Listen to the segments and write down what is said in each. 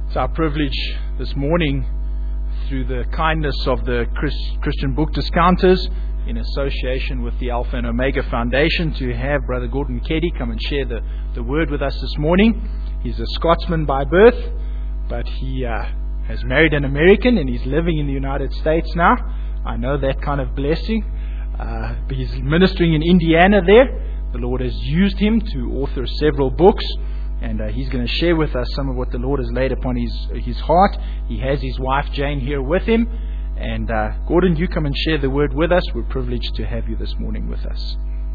It's our privilege this morning, through the kindness of the Christian Book Discounters, in association with the Alpha and Omega Foundation, to have Brother Gordon Keddy come and share the word with us this morning. He's a Scotsman by birth, but he has married an American and he's living in the United States now. I know that kind of blessing. But he's ministering in Indiana there. The Lord has used him to author several books. And he's going to share with us some of what the Lord has laid upon his heart. He has his wife Jane here with him. And Gordon, you come and share the word with us. We're privileged to have you this morning with us.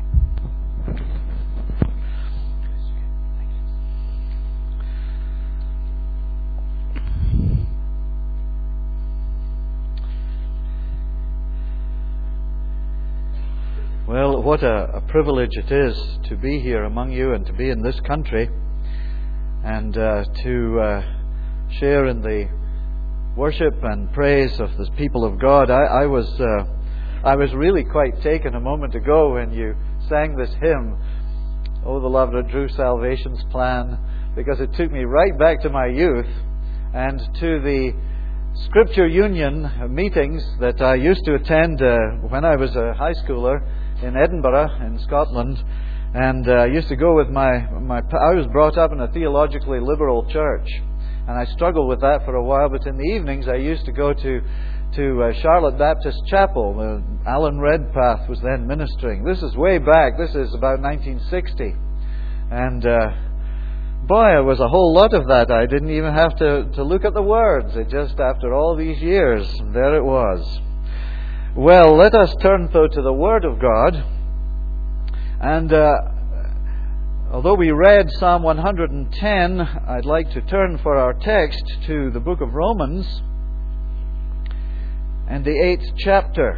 Well, what a privilege it is to be here among you and to be in this country. And to share in the worship and praise of the people of God. I was really quite taken a moment ago when you sang this hymn, "Oh, the Love That Drew Salvation's Plan," because it took me right back to my youth and to the Scripture Union meetings that I used to attend when I was a high schooler in Edinburgh in Scotland. And I used to go with I was brought up in a theologically liberal church, and I struggled with that for a while, but in the evenings I used to go to Charlotte Baptist Chapel. Alan Redpath was then ministering. This is way back. This is about 1960. And boy, it was a whole lot of that. I didn't even have to look at the words. It just, after all these years, there it was. Well, let us turn though to the Word of God. And although we read Psalm 110, I'd like to turn for our text to the book of Romans and the 8th chapter.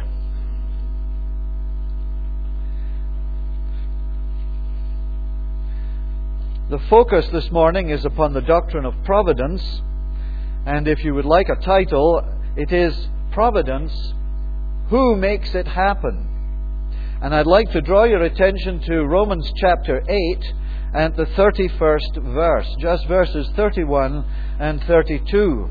The focus this morning is upon the doctrine of providence, and if you would like a title, it is Providence, Who Makes It Happen? And I'd like to draw your attention to Romans chapter 8 and the 31st verse, just verses 31 and 32.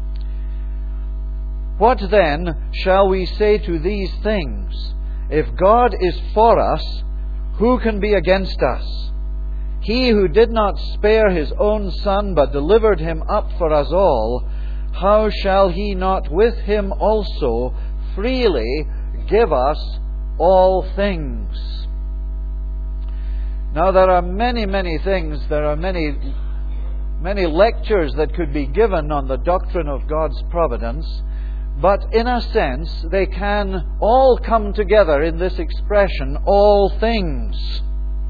What then shall we say to these things? If God is for us, who can be against us? He who did not spare his own Son, but delivered him up for us all, how shall he not with him also freely give us all things? Now, there are many things, there are many lectures that could be given on the doctrine of God's providence, but in a sense they can all come together in this expression, all things.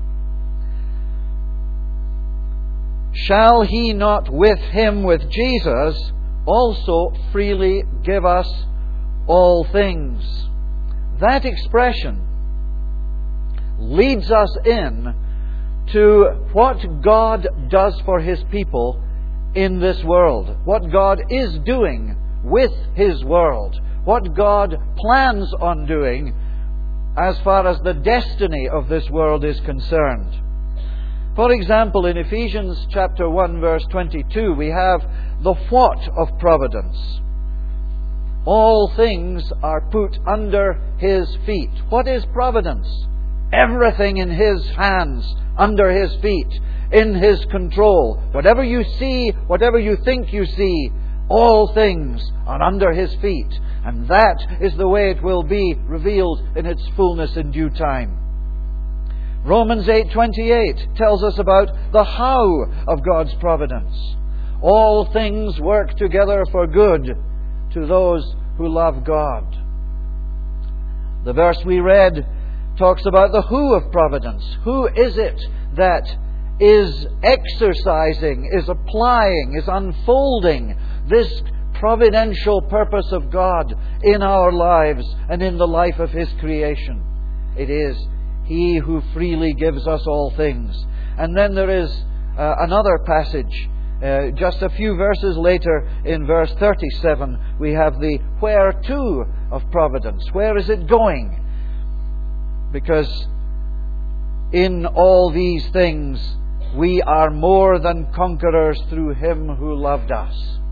Shall he not with him, with Jesus, also freely give us all things? That expression leads us in to what God does for His people in this world, what God is doing with His world, what God plans on doing as far as the destiny of this world is concerned. For example, in Ephesians chapter 1 verse 22, we have the what of providence. All things are put under His feet. What is providence? Everything in His hands, under His feet, in His control. Whatever you see, whatever you think you see, all things are under His feet. And that is the way it will be revealed in its fullness in due time. Romans 8:28 tells us about the how of God's providence. All things work together for good to those who love God. The verse we read talks about the who of providence. Who is it that is exercising, is applying, is unfolding this providential purpose of God in our lives and in the life of His creation? It is He who freely gives us all things. And then there is another passage. Just a few verses later, in verse 37, we have the where to of providence. Where is it going? Because in all these things we are more than conquerors through Him who loved us.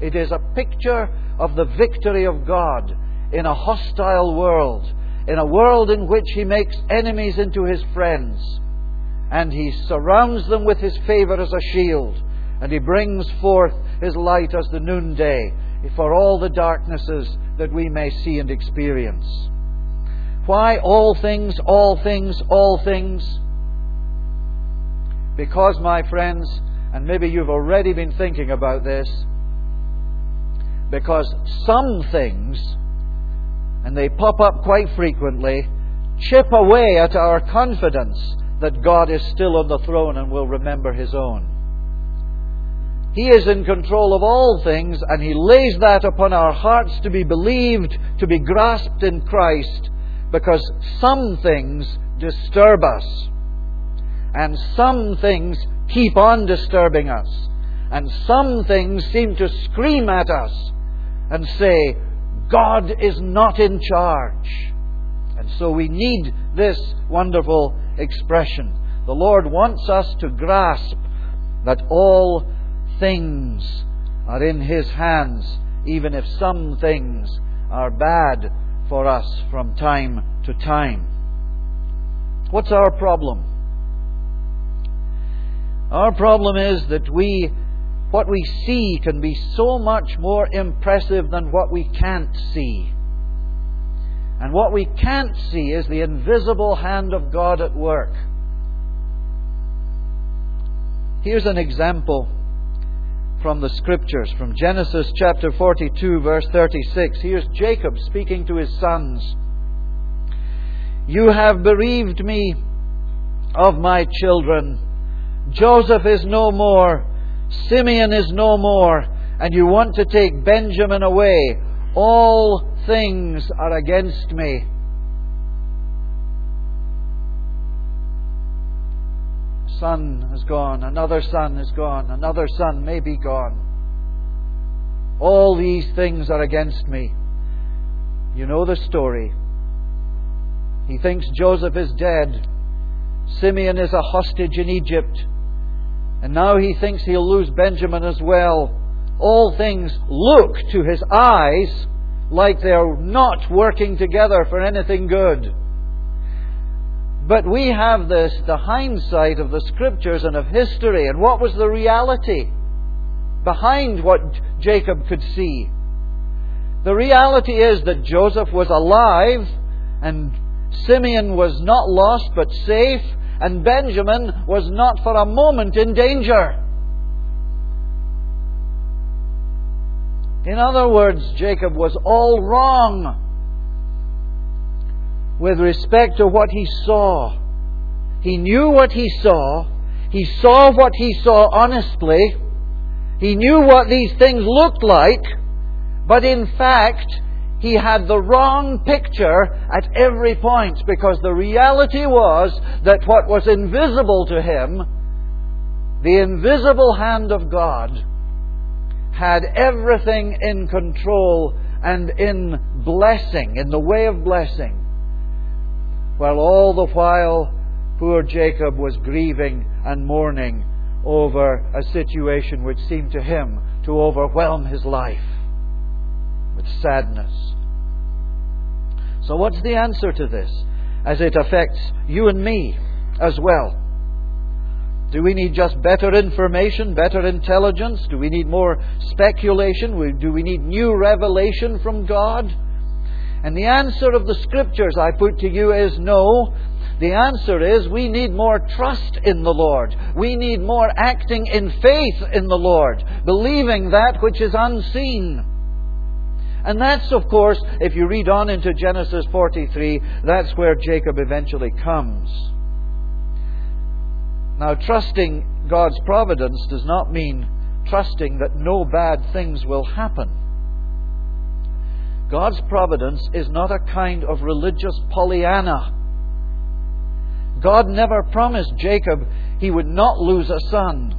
It is a picture of the victory of God in a hostile world, in a world in which He makes enemies into His friends, and He surrounds them with His favour as a shield, and He brings forth His light as the noonday for all the darknesses that we may see and experience. Why all things, all things, all things? Because, my friends, and maybe you've already been thinking about this, because some things, and they pop up quite frequently, chip away at our confidence that God is still on the throne and will remember His own. He is in control of all things, and He lays that upon our hearts to be believed, to be grasped in Christ, because some things disturb us, and some things keep on disturbing us, and some things seem to scream at us and say, God is not in charge. And so we need this wonderful expression. The Lord wants us to grasp that all things are in His hands, even if some things are bad for us from time to time. What's our problem? Our problem is that what we see can be so much more impressive than what we can't see. And what we can't see is the invisible hand of God at work. Here's an example from the Scriptures, from Genesis chapter 42, verse 36. Here's Jacob speaking to his sons. You have bereaved me of my children. Joseph is no more. Simeon is no more. And you want to take Benjamin away. All things are against me. Son has gone. Another son is gone. Another son may be gone. All these things are against me. You know the story. He thinks Joseph is dead. Simeon is a hostage in Egypt. And now he thinks he'll lose Benjamin as well. All things look to his eyes like they're not working together for anything good. But we have the hindsight of the Scriptures and of history. And what was the reality behind what Jacob could see? The reality is that Joseph was alive, and Simeon was not lost but safe, and Benjamin was not for a moment in danger. In other words, Jacob was all wrong with respect to what he saw. He knew what he saw. He saw what he saw honestly. He knew what these things looked like. But in fact, he had the wrong picture at every point, because the reality was that what was invisible to him, the invisible hand of God, had everything in control and in blessing, in the way of blessing, while all the while poor Jacob was grieving and mourning over a situation which seemed to him to overwhelm his life with sadness. So what's the answer to this as it affects you and me as well? Do we need just better information, better intelligence? Do we need more speculation? Do we need new revelation from God? And the answer of the Scriptures, I put to you, is no. The answer is we need more trust in the Lord. We need more acting in faith in the Lord, believing that which is unseen. And that's, of course, if you read on into Genesis 43, that's where Jacob eventually comes. Now, trusting God's providence does not mean trusting that no bad things will happen. God's providence is not a kind of religious Pollyanna. God never promised Jacob he would not lose a son.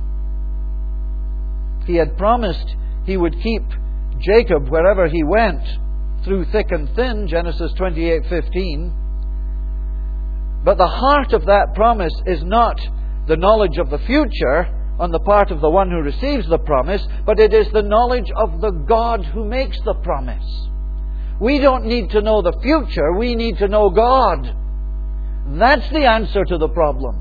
He had promised he would keep Jacob wherever he went, through thick and thin, Genesis 28:15. But the heart of that promise is not the knowledge of the future, on the part of the one who receives the promise, but it is the knowledge of the God who makes the promise. We don't need to know the future, we need to know God. That's the answer to the problem.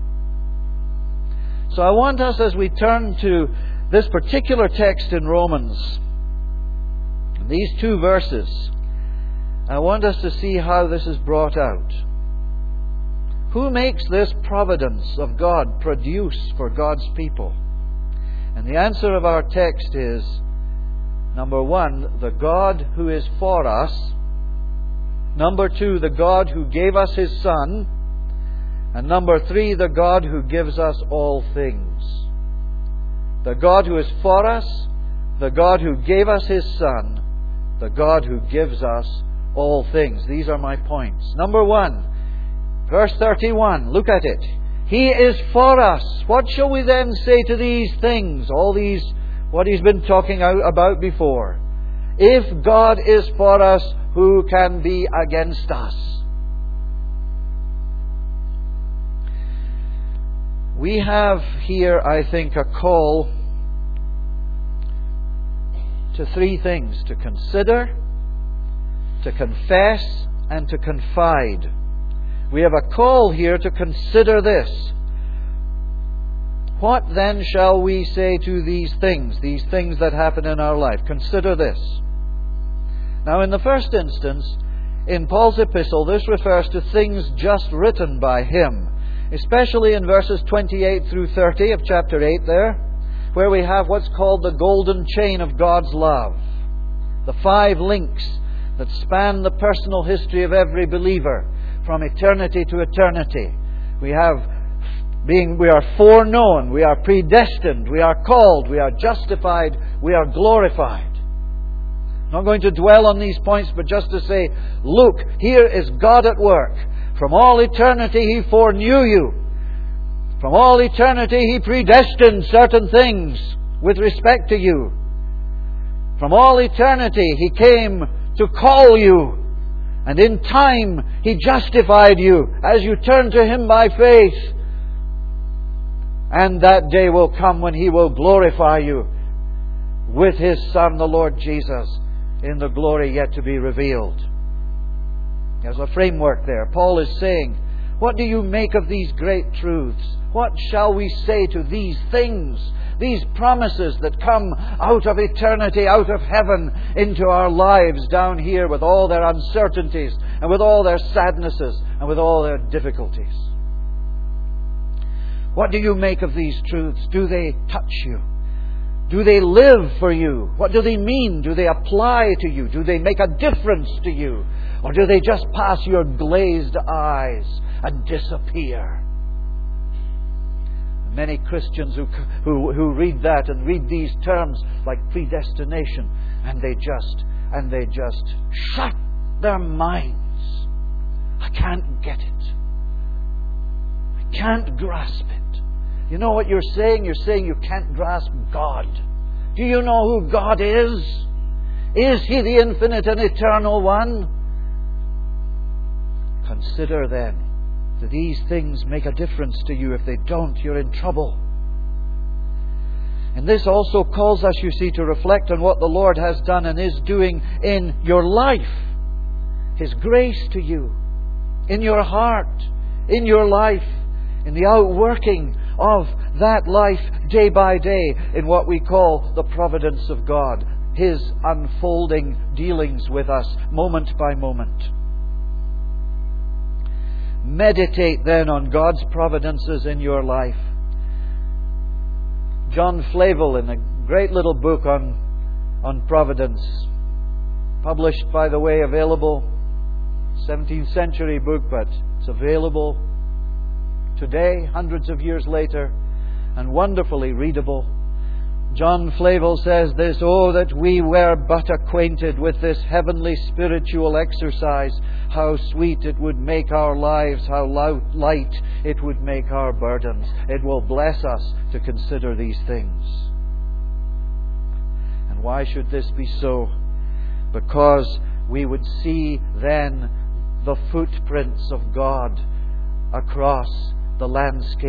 So I want us, as we turn to this particular text in Romans, these 2 verses, I want us to see how this is brought out. Who makes this providence of God produce for God's people? And the answer of our text is, number 1, the God who is for us. Number 2, the God who gave us His Son. And number 3, the God who gives us all things. The God who is for us, the God who gave us His Son, the God who gives us all things. These are my points. Number 1, verse 31, look at it. He is for us. What shall we then say to these things? All these, what he's been talking about before. If God is for us, who can be against us? We have here, I think, a call to 3 things: to consider, to confess, and to confide. We have a call here to consider this. What then shall we say to these things that happen in our life? Consider this. Now, in the first instance, in Paul's epistle, this refers to things just written by him, especially in verses 28 through 30 of chapter 8 there, where we have what's called the golden chain of God's love. The 5 links that span the personal history of every believer from eternity to eternity. We are foreknown, we are predestined, we are called, we are justified, we are glorified. I'm not going to dwell on these points, but just to say, look, here is God at work. From all eternity He foreknew you. From all eternity He predestined certain things with respect to you. From all eternity He came to call you. And in time He justified you as you turn to Him by faith. And that day will come when He will glorify you with His Son, the Lord Jesus, in the glory yet to be revealed. There's a framework there. Paul is saying, what do you make of these great truths? What shall we say to these things? These promises that come out of eternity, out of heaven, into our lives down here with all their uncertainties and with all their sadnesses and with all their difficulties. What do you make of these truths? Do they touch you? Do they live for you? What do they mean? Do they apply to you? Do they make a difference to you? Or do they just pass your glazed eyes and disappear? Many Christians who read that and read these terms like predestination, and they just shut their minds. I can't get it. I can't grasp it. You know what you're saying? You're saying you can't grasp God. Do you know who God is? Is He the infinite and eternal one? Consider then. Do these things make a difference to you? If they don't, you're in trouble. And this also calls us, you see, to reflect on what the Lord has done and is doing in your life. His grace to you, in your heart, in your life, in the outworking of that life day by day in what we call the providence of God. His unfolding dealings with us moment by moment. Meditate then on God's providences in your life. John Flavel, in a great little book on providence, published, by the way, available, 17th century book, but it's available today, hundreds of years later, and wonderfully readable. John Flavel says this, "Oh, that we were but acquainted with this heavenly spiritual exercise, how sweet it would make our lives, how light it would make our burdens." It will bless us to consider these things. And why should this be so? Because we would see then the footprints of God across the landscape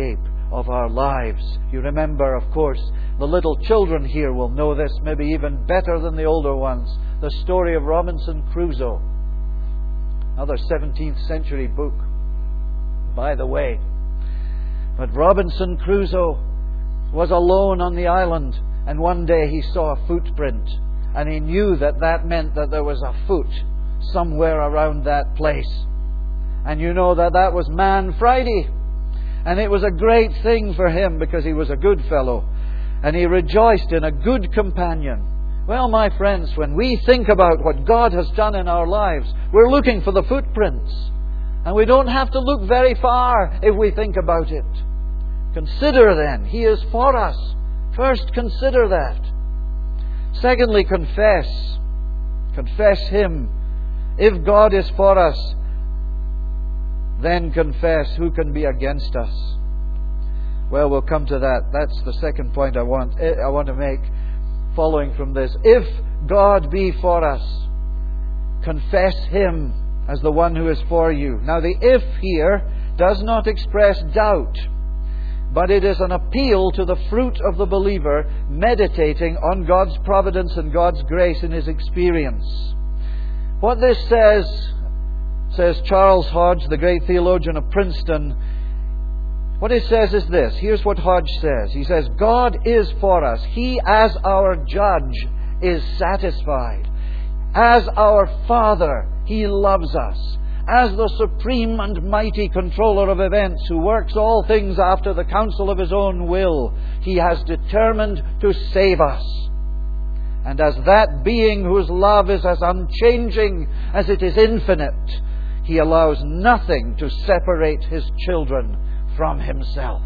of our lives. You remember, of course, the little children here will know this maybe even better than the older ones. The story of Robinson Crusoe. Another 17th century book, by the way. But Robinson Crusoe was alone on the island, and one day he saw a footprint, and he knew that that meant that there was a foot somewhere around that place. And you know that that was Man Friday. And it was a great thing for him because he was a good fellow. And he rejoiced in a good companion. Well, my friends, when we think about what God has done in our lives, we're looking for the footprints. And we don't have to look very far if we think about it. Consider then, He is for us. First, consider that. Secondly, confess. Confess Him. If God is for us, then confess. Who can be against us? Well, we'll come to that. That's the second point I want to make following from this. If God be for us, confess Him as the one who is for you. Now, the if here does not express doubt, but it is an appeal to the fruit of the believer meditating on God's providence and God's grace in his experience. What this says Charles Hodge, the great theologian of Princeton, what he says is this. Here's what Hodge says. He says, God is for us. He, as our judge, is satisfied. As our Father, He loves us. As the supreme and mighty controller of events, who works all things after the counsel of His own will, He has determined to save us. And as that being whose love is as unchanging as it is infinite, He allows nothing to separate His children from Himself.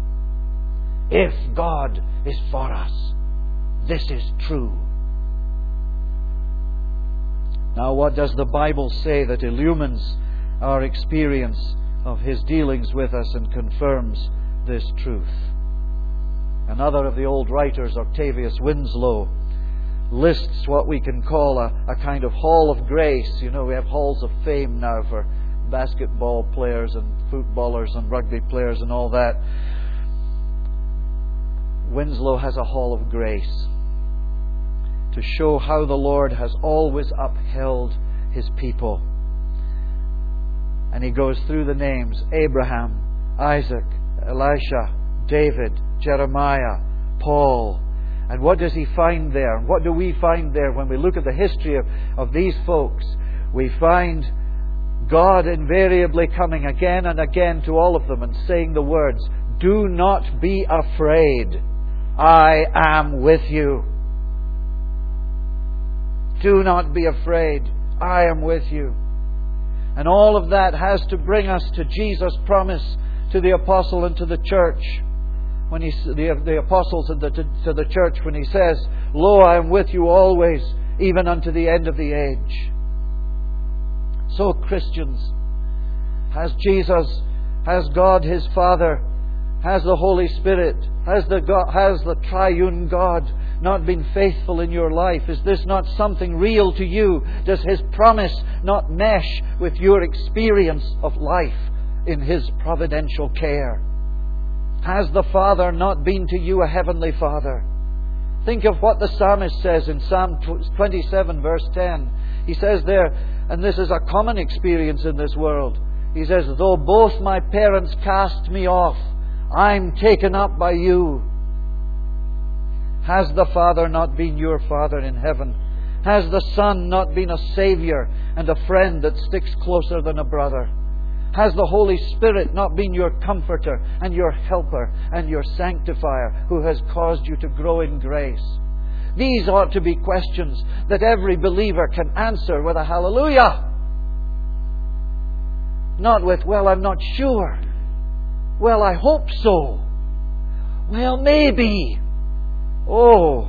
If God is for us, this is true. Now, what does the Bible say that illumines our experience of His dealings with us and confirms this truth? Another of the old writers, Octavius Winslow, lists what we can call a kind of hall of grace. You know, we have halls of fame now for basketball players and footballers and rugby players and all that. Winslow has a hall of grace to show how the Lord has always upheld His people. And he goes through the names: Abraham, Isaac, Elisha, David, Jeremiah, Paul. And what does he find there? And what do we find there when we look at the history of these folks? We find God invariably coming again and again to all of them and saying the words, "Do not be afraid. I am with you. Do not be afraid. I am with you." And all of that has to bring us to Jesus' promise to the apostle and to the church. When the apostles and to the church, when He says, "Lo, I am with you always, even unto the end of the age." So, Christians, has Jesus, has God His Father, has the Holy Spirit, has the triune God not been faithful in your life? Is this not something real to you? Does His promise not mesh with your experience of life in His providential care? Has the Father not been to you a heavenly Father? Think of what the psalmist says in Psalm 27 verse 10. He says there, and this is a common experience in this world, he says, "Though both my parents cast me off, I'm taken up by you." Has the Father not been your Father in heaven? Has the Son not been a Saviour and a friend that sticks closer than a brother? Has the Holy Spirit not been your comforter and your helper and your sanctifier, who has caused you to grow in grace? These ought to be questions that every believer can answer with a hallelujah. Not with, "Well, I'm not sure. Well, I hope so. Well, maybe." Oh,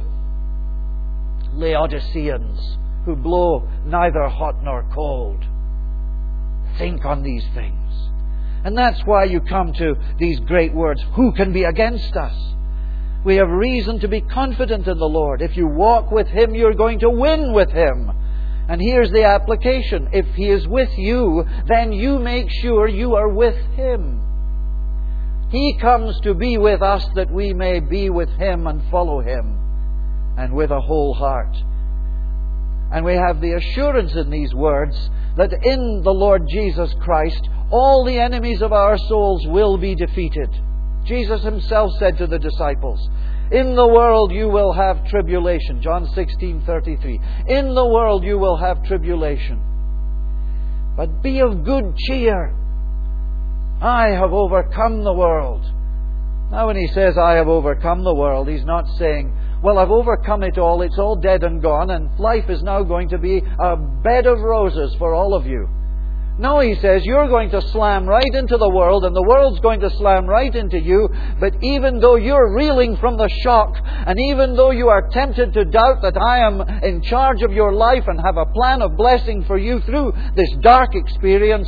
Laodiceans who blow neither hot nor cold. Think on these things. And that's why you come to these great words. Who can be against us? We have reason to be confident in the Lord. If you walk with Him, you're going to win with Him. And here's the application. If He is with you, then you make sure you are with Him. He comes to be with us that we may be with Him and follow Him, and with a whole heart. And we have the assurance in these words that in the Lord Jesus Christ, all the enemies of our souls will be defeated. Jesus Himself said to the disciples, "In the world you will have tribulation." John 16:33. "In the world you will have tribulation. But be of good cheer. I have overcome the world." Now when He says, "I have overcome the world," He's not saying, "Well, I've overcome it all, it's all dead and gone, and life is now going to be a bed of roses for all of you." No, He says, you're going to slam right into the world, and the world's going to slam right into you. But even though you're reeling from the shock, and even though you are tempted to doubt that I am in charge of your life and have a plan of blessing for you through this dark experience,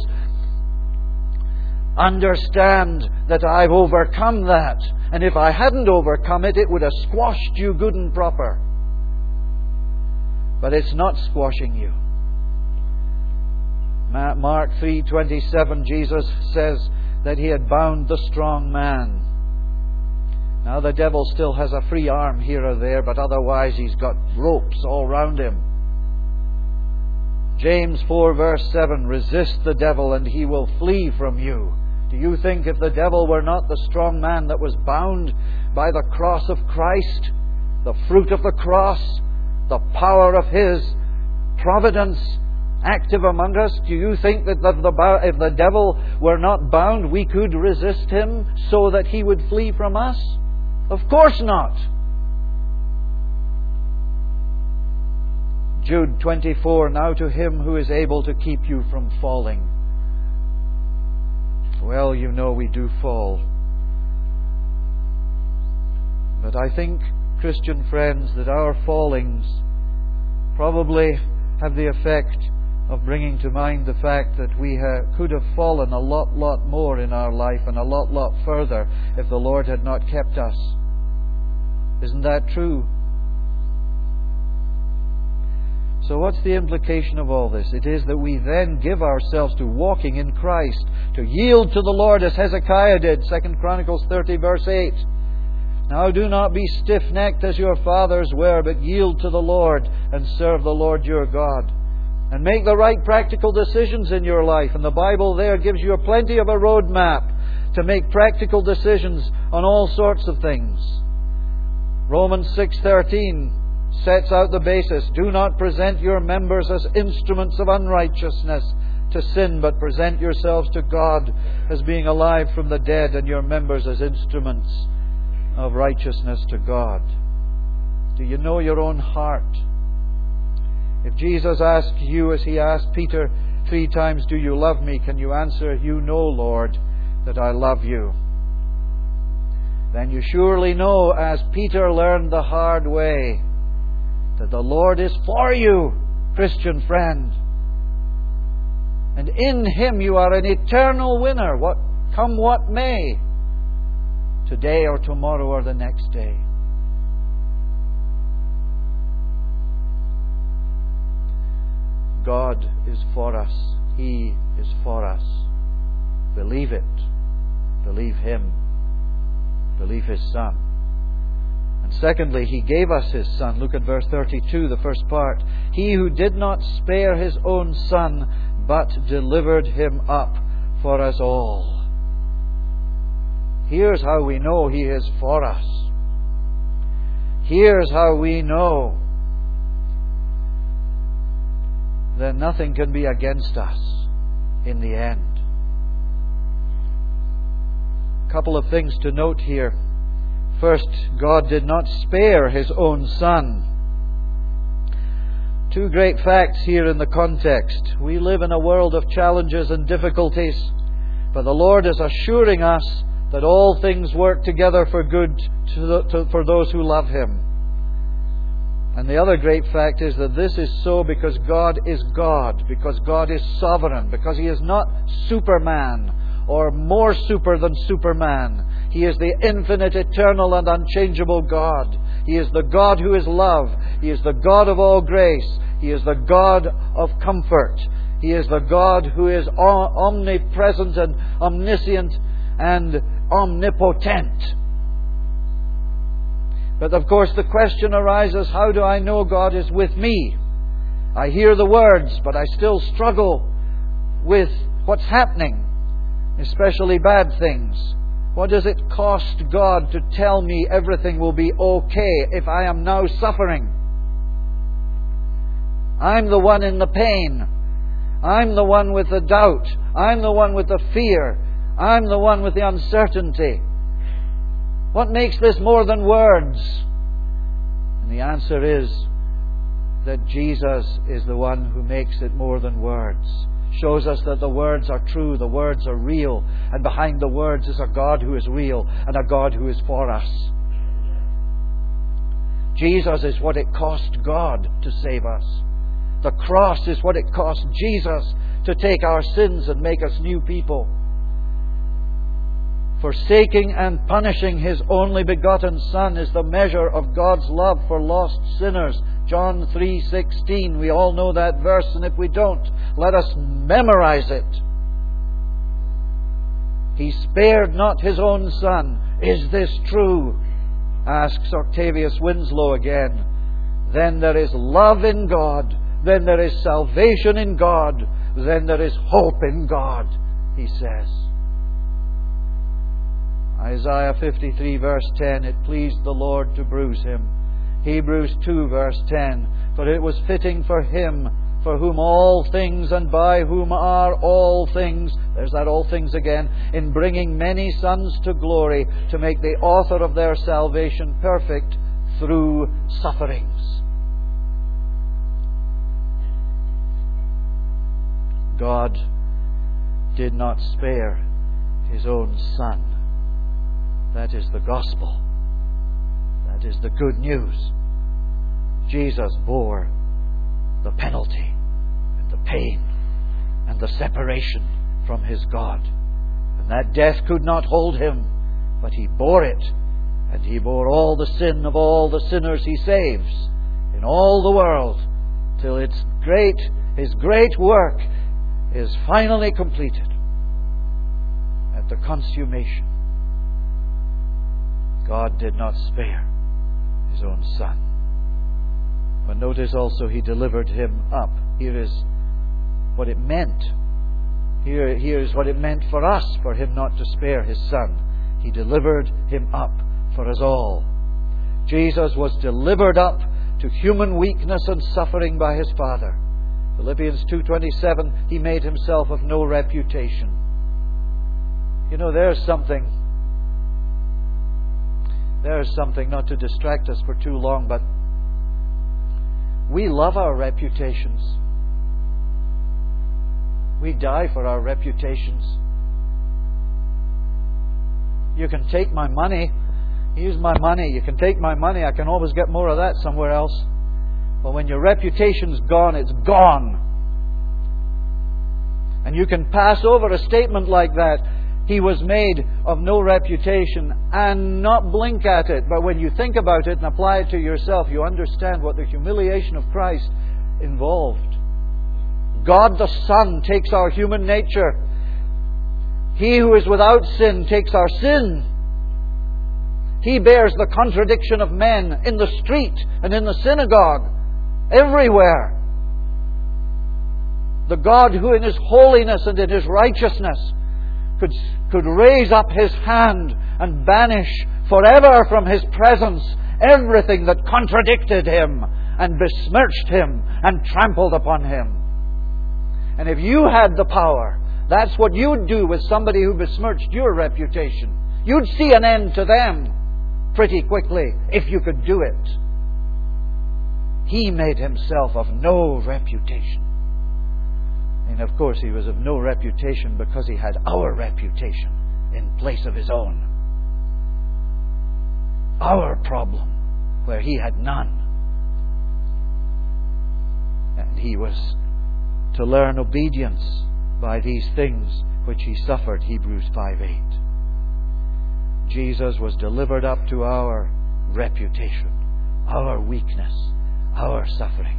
understand that I've overcome that. And if I hadn't overcome it, it would have squashed you good and proper. But it's not squashing you. Mark 3:27, Jesus says that He had bound the strong man. Now the devil still has a free arm here or there, but otherwise he's got ropes all round him. James 4 verse 7, "Resist the devil and he will flee from you." Do you think if the devil were not the strong man that was bound by the cross of Christ, the fruit of the cross, the power of His providence active among us, do you think that if the devil were not bound, we could resist him so that he would flee from us? Of course not. Jude 24, "Now to Him who is able to keep you from falling." Well, you know we do fall. But I think, Christian friends, that our fallings probably have the effect of bringing to mind the fact that we could have fallen a lot more in our life and a lot further if the Lord had not kept us. Isn't that true? So what's the implication of all this? It is that we then give ourselves to walking in Christ, to yield to the Lord as Hezekiah did, 2 Chronicles 30 verse 8. "Now do not be stiff-necked as your fathers were, but yield to the Lord and serve the Lord your God." And make the right practical decisions in your life. And the Bible there gives you plenty of a roadmap to make practical decisions on all sorts of things. Romans 6:13 sets out the basis. "Do not present your members as instruments of unrighteousness to sin, but present yourselves to God as being alive from the dead, and your members as instruments of righteousness to God." Do you know your own heart? If Jesus asks you, as He asked Peter 3 times, "Do you love me?" can you answer, "You know, Lord, that I love you"? Then you surely know, as Peter learned the hard way, that the Lord is for you, Christian friend. And in Him you are an eternal winner, come what may, today or tomorrow or the next day. God is for us. He is for us. Believe it. Believe Him. Believe His Son. And secondly, He gave us His Son. Look at verse 32, the first part. "He who did not spare His own Son, but delivered Him up for us all." Here's how we know He is for us. Here's how we know that nothing can be against us in the end. A couple of things to note here. First, God did not spare His own Son. 2 great facts here in the context. We live in a world of challenges and difficulties, but the Lord is assuring us that all things work together for good for those who love Him. And the other great fact is that this is so because God is God, because God is sovereign, because He is not Superman or more super than Superman. He is the infinite, eternal and unchangeable God. He is the God who is love. He is the God of all grace. He is the God of comfort. He is the God who is omnipresent and omniscient and omnipotent. But of course the question arises, how do I know God is with me? I hear the words, but I still struggle with what's happening, especially bad things. What does it cost God to tell me everything will be okay if I am now suffering? I'm the one in the pain. I'm the one with the doubt. I'm the one with the fear. I'm the one with the uncertainty. What makes this more than words? And the answer is that Jesus is the one who makes it more than words. Shows us that the words are true, the words are real, and behind the words is a God who is real and a God who is for us. Jesus is what it cost God to save us. The cross is what it cost Jesus to take our sins and make us new people. Forsaking and punishing His only begotten Son is the measure of God's love for lost sinners. John 3:16. We all know that verse, and if we don't, let us memorize it. He spared not His own Son. Is this true? Asks Octavius Winslow again. Then there is love in God. Then there is salvation in God. Then there is hope in God, he says. Isaiah 53 verse 10, it pleased the Lord to bruise Him. Hebrews 2 verse 10, for it was fitting for Him, for whom all things and by whom are all things, there's that all things again, in bringing many sons to glory, to make the author of their salvation perfect through sufferings. God did not spare His own Son. That is the gospel. That is the good news. Jesus bore the penalty and the pain and the separation from His God. And that death could not hold Him, but He bore it. And He bore all the sin of all the sinners He saves in all the world, till His great work is finally completed at the consummation. God did not spare His own Son. But notice also He delivered Him up. Here is what it meant. Here is what it meant for us, for Him not to spare His Son. He delivered Him up for us all. Jesus was delivered up to human weakness and suffering by His Father. Philippians 2:27, He made Himself of no reputation. You know, there's something, not to distract us for too long, but we love our reputations. We die for our reputations. You can take my money. Here's my money. You can take my money. I can always get more of that somewhere else. But when your reputation's gone, it's gone. And you can pass over a statement like that, He was made of no reputation, and not blink at it. But when you think about it and apply it to yourself, you understand what the humiliation of Christ involved. God the Son takes our human nature. He who is without sin takes our sin. He bears the contradiction of men in the street and in the synagogue, everywhere. The God who in His holiness and in His righteousness could raise up His hand and banish forever from His presence everything that contradicted Him and besmirched Him and trampled upon Him. And if you had the power, that's what you'd do with somebody who besmirched your reputation. You'd see an end to them pretty quickly if you could do it. He made Himself of no reputation. And of course He was of no reputation because He had our reputation in place of His own. Our problem where He had none. And He was to learn obedience by these things which He suffered, Hebrews 5:8. Jesus was delivered up to our reputation, our weakness, our suffering,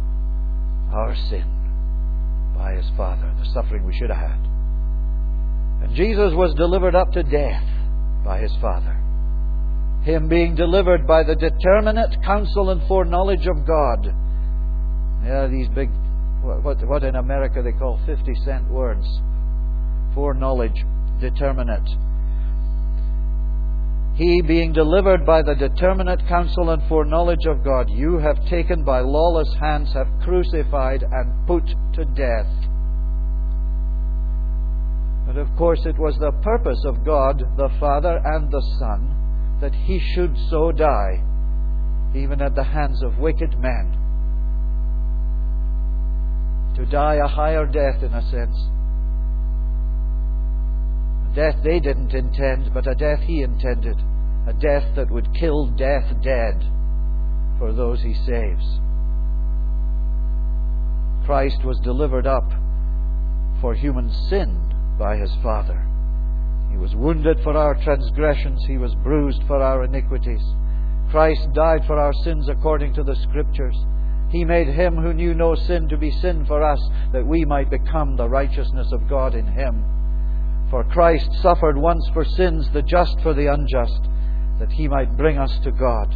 our sin by His Father, the suffering we should have had. And Jesus was delivered up to death by His Father. Him being delivered by the determinate counsel and foreknowledge of God. Yeah, these big, what in America they call 50-cent words. Foreknowledge, determinate. He being delivered by the determinate counsel and foreknowledge of God, you have taken by lawless hands, have crucified and put to death. But of course it was the purpose of God, the Father and the Son, that He should so die, even at the hands of wicked men. To die a higher death, in a sense. A death they didn't intend, but a death He intended. A death that would kill death dead for those He saves. Christ was delivered up for human sin by His Father. He was wounded for our transgressions. He was bruised for our iniquities. Christ died for our sins according to the Scriptures. He made Him who knew no sin to be sin for us, that we might become the righteousness of God in Him. For Christ suffered once for sins, the just for the unjust, that He might bring us to God,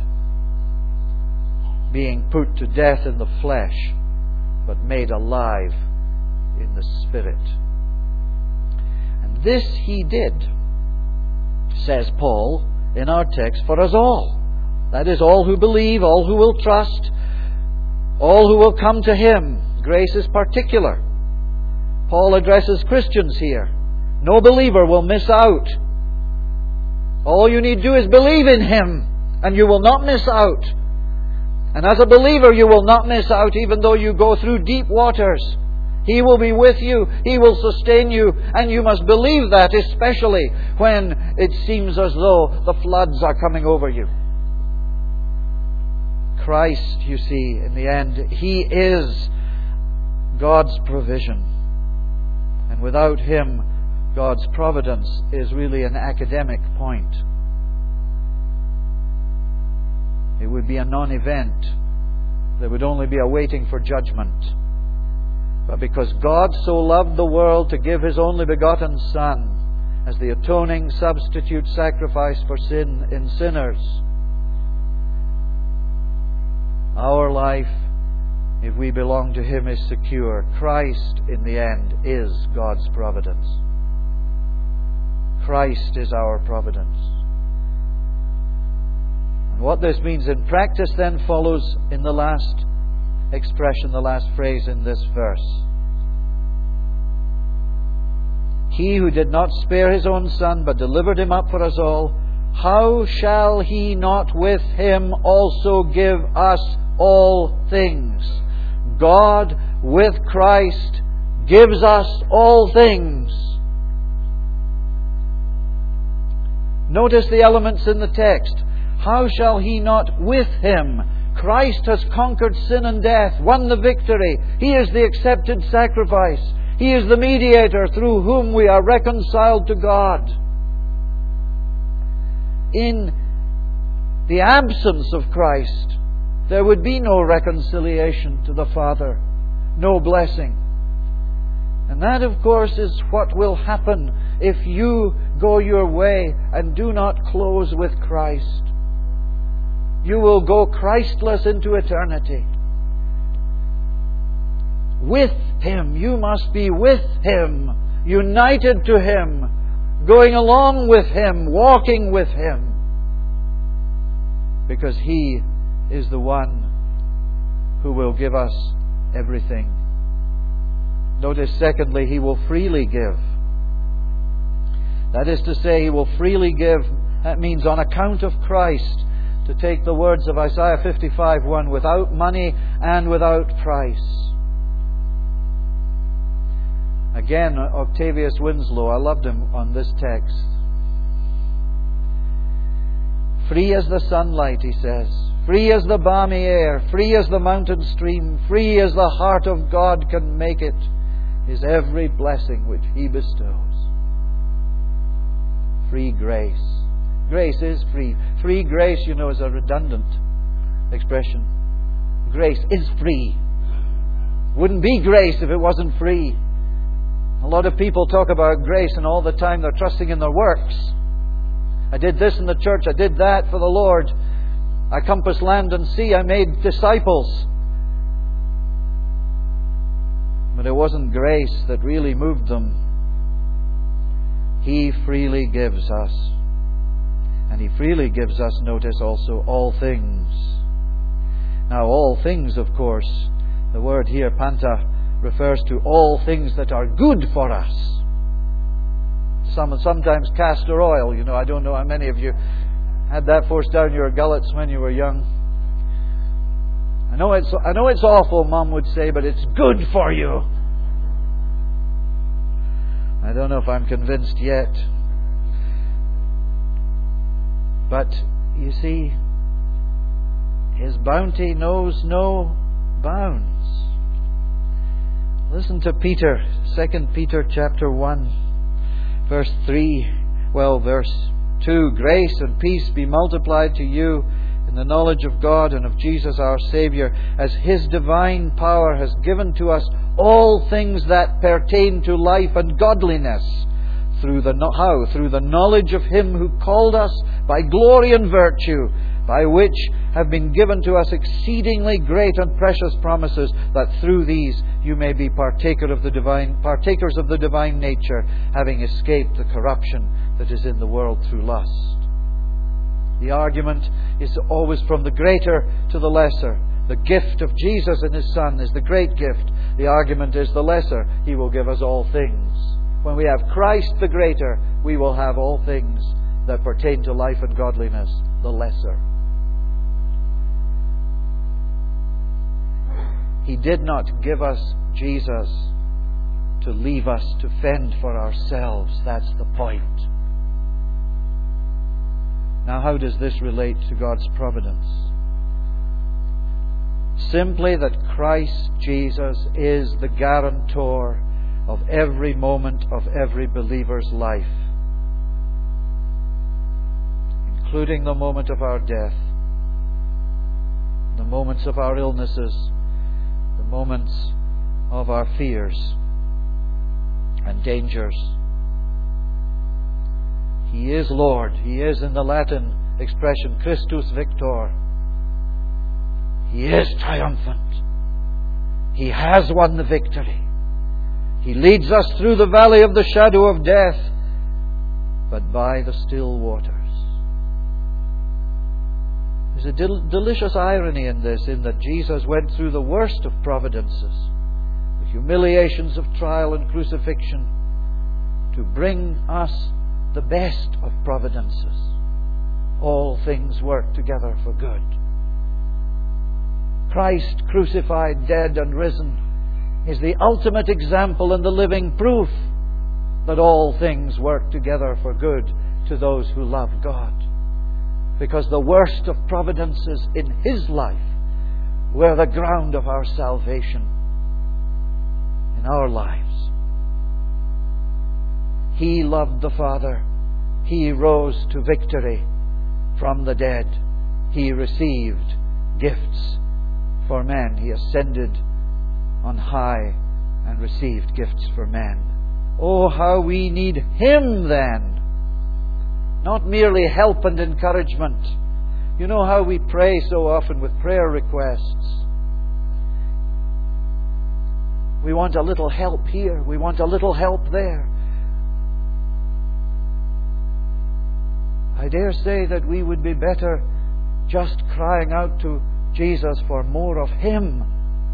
being put to death in the flesh, but made alive in the Spirit. And this He did, says Paul in our text, for us all. That is, all who believe, all who will trust, all who will come to Him. Grace is particular. Paul addresses Christians here. No believer will miss out. All you need to do is believe in Him, and you will not miss out. And as a believer, you will not miss out even though you go through deep waters. He will be with you. He will sustain you. And you must believe that, especially when it seems as though the floods are coming over you. Christ, you see, in the end, He is God's provision. And without Him, God's providence is really an academic point. It would be a non-event. There would only be a waiting for judgment. But because God so loved the world to give His only begotten Son as the atoning substitute sacrifice for sin in sinners, our life, if we belong to Him, is secure. Christ, in the end, is God's providence. Christ is our providence. And what this means in practice then follows in the last expression, the last phrase in this verse. He who did not spare His own Son, but delivered Him up for us all, how shall He not with Him also give us all things? God with Christ gives us all things. Notice the elements in the text. How shall He not with Him? Christ has conquered sin and death, won the victory. He is the accepted sacrifice. He is the mediator through whom we are reconciled to God. In the absence of Christ, there would be no reconciliation to the Father, no blessing. And that, of course, is what will happen if you go your way and do not close with Christ. You will go Christless into eternity. With Him. You must be with Him, united to Him, going along with Him, walking with Him. Because He is the one who will give us everything. Notice, secondly, He will freely give. That is to say, He will freely give. That means on account of Christ. To take the words of Isaiah 55:1, without money and without price. Again, Octavius Winslow, I loved him on this text. Free as the sunlight, he says. Free as the balmy air. Free as the mountain stream. Free as the heart of God can make it, is every blessing which He bestows. Free grace. Grace is free. Free grace, you know, is a redundant expression. Grace is free. Wouldn't be grace if it wasn't free. A lot of people talk about grace and all the time they're trusting in their works. I did this in the church, I did that for the Lord. I compassed land and sea, I made disciples. But it wasn't grace that really moved them. He freely gives us. And He freely gives us, notice also, all things. Now, all things, of course, the word here, panta, refers to all things that are good for us. Sometimes castor oil, I don't know how many of you had that forced down your gullets when you were young. I know it's awful, Mum would say, but it's good for you. I don't know if I'm convinced yet. But, you see, His bounty knows no bounds. Listen to Peter, 2 Peter chapter 1, verse 2. Grace and peace be multiplied to you in the knowledge of God and of Jesus our Saviour, as His divine power has given to us all things that pertain to life and godliness, through the knowledge of Him who called us by glory and virtue, by which have been given to us exceedingly great and precious promises, that through these you may be partakers of the divine nature, having escaped the corruption that is in the world through lust. The argument is always from the greater to the lesser. The gift of Jesus and His Son is the great gift. The argument is the lesser. He will give us all things. When we have Christ the greater, we will have all things that pertain to life and godliness, the lesser. He did not give us Jesus to leave us to fend for ourselves. That's the point. Now, how does this relate to God's providence? Simply that Christ Jesus is the guarantor of every moment of every believer's life, including the moment of our death, the moments of our illnesses, the moments of our fears and dangers. He is Lord. He is, in the Latin expression, Christus Victor. He is triumphant. He has won the victory. He leads us through the valley of the shadow of death, but by the still waters. There's a delicious irony in this, in that Jesus went through the worst of providences, the humiliations of trial and crucifixion, to bring us the best of providences. All things work together for good. Christ, crucified, dead and risen, is the ultimate example and the living proof that all things work together for good to those who love God. Because the worst of providences in His life were the ground of our salvation in our lives. He loved the Father. He rose to victory from the dead. He received gifts for men. He ascended on high and received gifts for men. Oh, how we need Him then. Not merely help and encouragement. You know how we pray so often with prayer requests. We want a little help here. We want a little help there. I dare say that we would be better just crying out to Jesus for more of Him.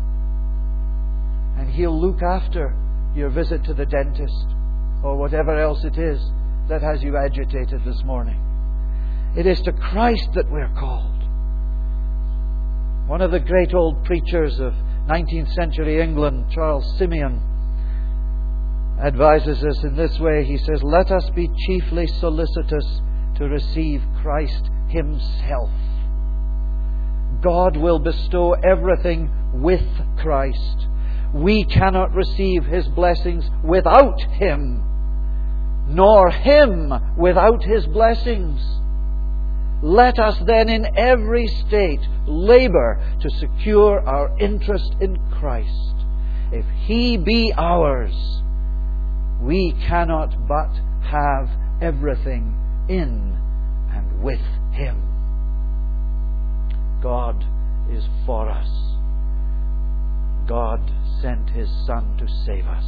And He'll look after your visit to the dentist or whatever else it is that has you agitated this morning. It is to Christ that we're called. One of the great old preachers of 19th century England, Charles Simeon, advises us in this way. He says, "Let us be chiefly solicitous to receive Christ Himself." God will bestow everything with Christ. We cannot receive His blessings without Him, nor Him without His blessings. Let us then in every state labour to secure our interest in Christ. If He be ours, we cannot but have everything in and with Him. God is for us. God sent His Son to save us.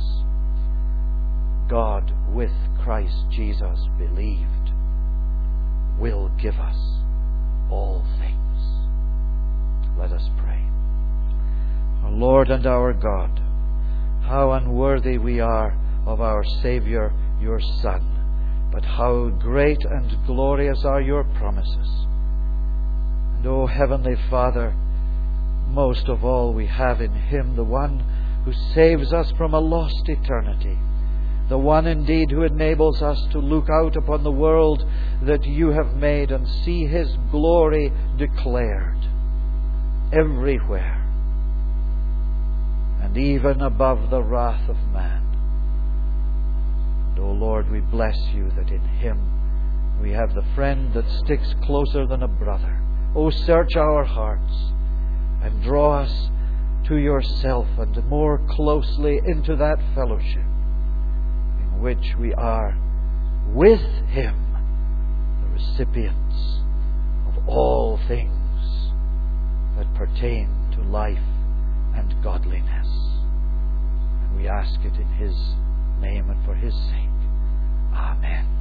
God, with Christ Jesus believed, will give us all things. Let us pray. Our Lord and our God, how unworthy we are of our Saviour, your Son, but how great and glorious are your promises. And, O Heavenly Father, most of all we have in Him the one who saves us from a lost eternity, the one indeed who enables us to look out upon the world that you have made and see His glory declared everywhere, and even above the wrath of man. And, O Lord, we bless you that in Him we have the friend that sticks closer than a brother. O search our hearts and draw us to yourself and more closely into that fellowship in which we are with Him, the recipients of all things that pertain to life and godliness. And we ask it in His name and for His sake. Amen.